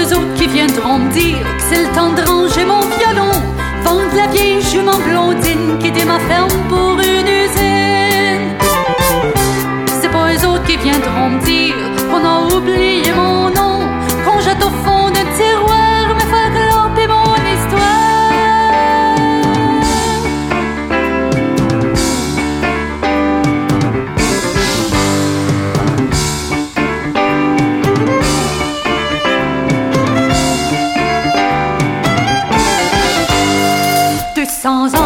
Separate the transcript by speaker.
Speaker 1: eux autres qui viendront me dire que c'est le temps de ranger mon violon, vendre la vieille jument blondine qui était ma ferme pour une usine. C'est pas eux autres qui viendront me dire qu'on a oublié mon nom, qu'on jette au fond d'un tiroir, me faire glamper mon histoire. Sans